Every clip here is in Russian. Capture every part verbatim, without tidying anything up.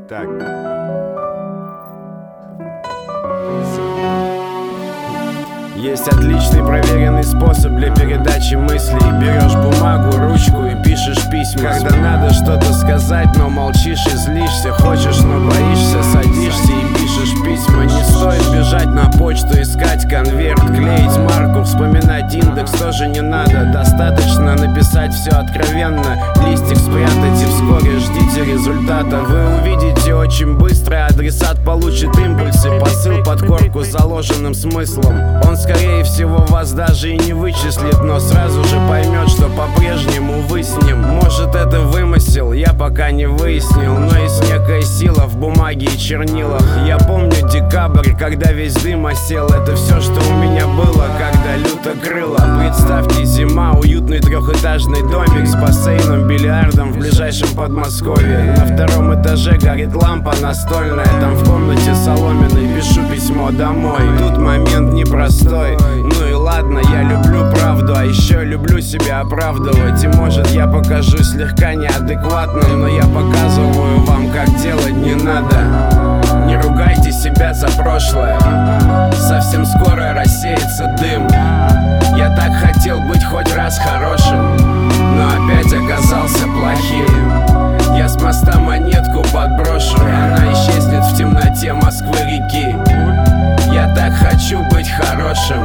Так. Есть отличный проверенный способ для передачи мыслей. Берешь бумагу, ручку и пишешь письма. Когда надо что-то сказать, но молчишь и злишься. Хочешь, но боишься, садишься и пишешь письма. Не стоит бежать на почту, искать конверт, клеить марку, вспоминать индекс тоже не надо. Достаточно написать все откровенно. Листик спрятать и вскоре ждите результата. Вы увидите очень быстро, адресат получит импульсы. Посыл под корку с заложенным смыслом. Он скорее всего вас даже и не вычислит, но сразу же поймет, что по-прежнему вы с ним. Может, это вымысел, я пока не выяснил, но есть некая сила в бумаге и чернилах. Я помню декабрь, когда весь дым осел. Это все, что у меня было, когда люто крыло. Представьте, зима, уютный трехэтажный домик с бассейном, бильярдом в ближайшем Подмосковье. На втором этаже горит лампа настольная. Там в комнате соломенной пишу письмо домой. Тут момент непростой. Ну и ладно, я люблю правду, а еще люблю себя оправдывать. И может я покажусь слегка неадекватным, но я показываю вам, как делать не надо. Не ругайте себя за прошлое, совсем скоро рассеется дым. Я так хотел быть хоть раз хорошим, но опять оказался плохим. Я с моста монетку подброшу, она исчезнет в темноте Москвы-реки. Я так хочу быть хорошим,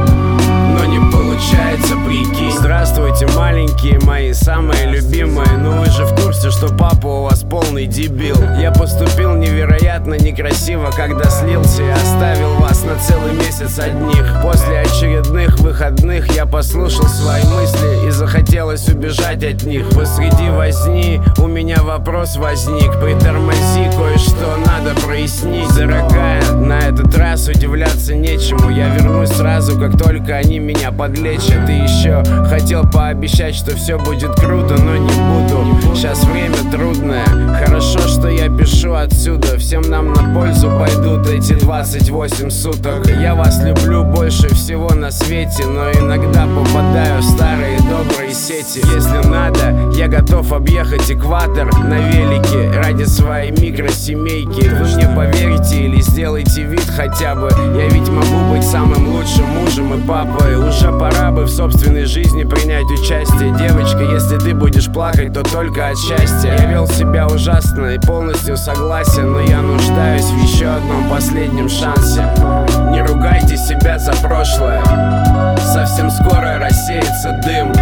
но не получается, прикинь. Здравствуйте, маленькие мои, самые любимые. Ну вы же в курсе, что папа у вас полный дебил. Я поступил невероятно некрасиво, когда слился и оставил вас на целый месяц одних. После очередных выходных я послушал свои мысли и захотелось убежать от них. Посреди возни у меня вопрос возник. Притормози, кое-что надо прояснить. Дорогая, на этот раз удивляться нечему. Я вернусь сразу, как только они меня подлечат. И еще хотел пообещать, что все будет круто, но не буду. Сейчас время трудное. Хорошо, что я пишу отсюда. Всем нам на пользу пойдут эти двадцать восемь суток. Я вас люблю больше всего на свете, но иногда попадаю в старые добрые сети. Если надо, я готов объехать экватор на велике ради своей микросемейки. Вы мне поверите или сделайте вид хотя бы. Я ведь могу быть самым лучшим мужем и папой. Уже пора бы в собственной жизни принять участие. Девочка, если ты будешь плакать, то только от счастья. Я вел себя ужасно и полностью согласен, но я нуждаюсь в еще одном последнем шансе. Не ругайте себя за прошлое, совсем скоро рассеется дым.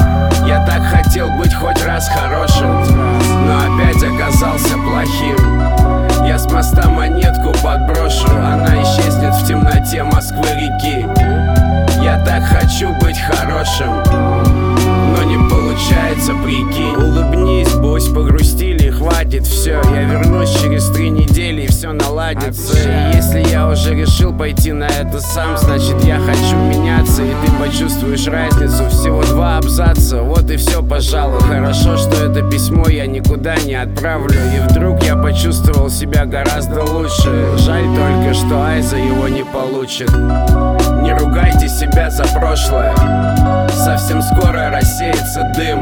Я так хотел быть хоть раз хорошим, но опять оказался плохим. Я с моста монетку подброшу, она исчезнет в темноте Москвы-реки. Я так хочу быть хорошим, но не получается, прикинь. Улыбнись, будь погрустили, хватит, все. Я вернусь через три недели и все наладится. И если я уже решил пойти на это сам, значит я хочу меняться, и ты почувствуешь разницу. Всего два абзаца, вот и все, пожалуй. Хорошо, что это письмо я никуда не отправлю, и вдруг я почувствовал себя гораздо лучше. Жаль только, что Айза его не получит. Не ругайте себя за прошлое, совсем скоро рассеется дым.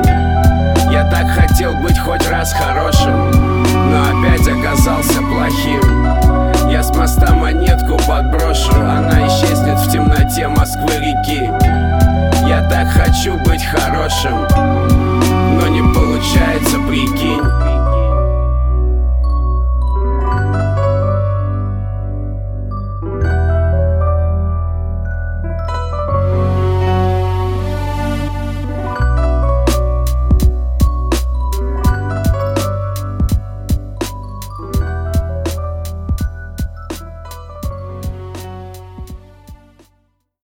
Я так хотел быть хоть раз хорошим, но опять оказался плохим. Я с моста монетку подброшу, она исчезнет в темноте Москвы-реки. Я так хочу быть хорошим, но не получается, прикинь.